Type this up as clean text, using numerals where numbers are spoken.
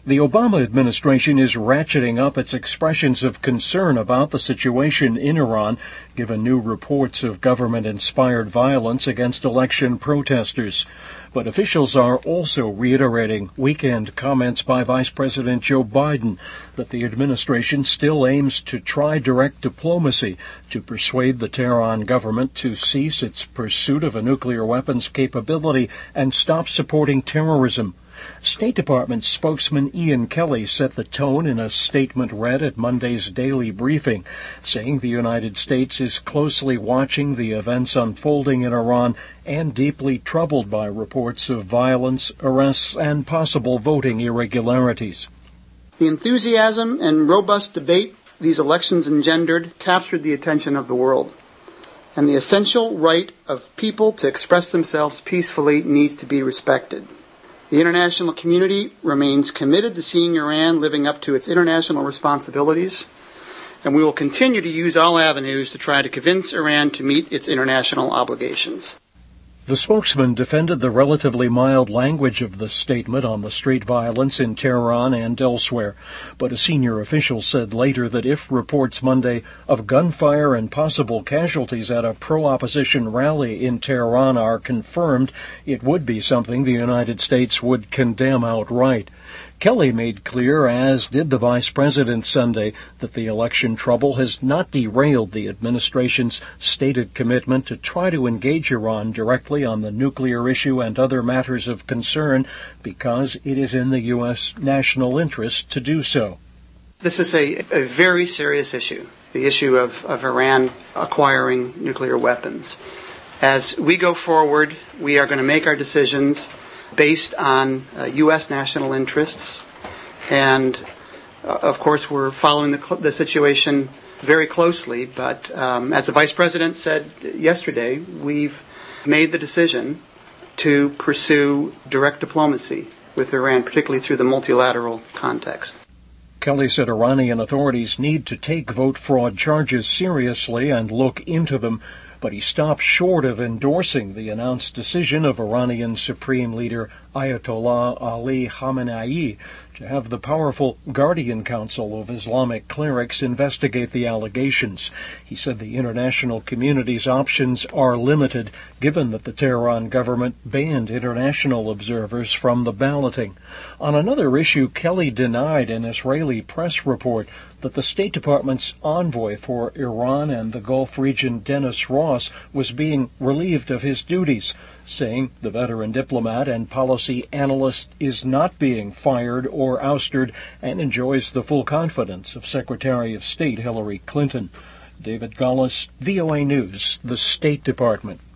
The Obama administration is ratcheting up its expressions of concern about the situation in Iran, given new reports of government-inspired violence against election protesters. But officials are also reiterating weekend comments by Vice President Joe Biden that the administration still aims to try direct diplomacy to persuade the Tehran government to cease its pursuit of a nuclear weapons capability and stop supporting terrorism. State Department spokesman Ian Kelly set the tone in a statement read at Monday's daily briefing, saying the United States is closely watching the events unfolding in Iran and deeply troubled by reports of violence, arrests, and possible voting irregularities. The enthusiasm and robust debate these elections engendered captured the attention of the world, and the essential right of people to express themselves peacefully needs to be respected. The international community remains committed to seeing Iran living up to its international responsibilities, and we will continue to use all avenues to try to convince Iran to meet its international obligations. The spokesman defended the relatively mild language of the statement on the street violence in Tehran and elsewhere, but a senior official said later that if reports Monday of gunfire and possible casualties at a pro-opposition rally in Tehran are confirmed, it would be something the United States would condemn outright. Kelly made clear, as did the vice president Sunday, that the election trouble has not derailed the administration's stated commitment to try to engage Iran directly on the nuclear issue and other matters of concern because it is in the U.S. national interest to do so. This is a very serious issue, the issue of Iran acquiring nuclear weapons. As we go forward, we are going to make our decisions based on U.S. national interests, and of course we're following the situation very closely, but as the Vice President said yesterday, we've made the decision to pursue direct diplomacy with Iran, particularly through the multilateral context. Kelly said Iranian authorities need to take vote fraud charges seriously and look into them, but he stopped short of endorsing the announced decision of Iranian Supreme Leader Ayatollah Ali Khamenei to have the powerful Guardian Council of Islamic Clerics investigate the allegations. He said the international community's options are limited, given that the Tehran government banned international observers from the balloting. On another issue, Kelly denied an Israeli press report that the State Department's envoy for Iran and the Gulf region, Dennis Ross, was being relieved of his duties, saying the veteran diplomat and policy analyst is not being fired or ousted and enjoys the full confidence of Secretary of State Hillary Clinton. David Gullis, VOA News, the State Department.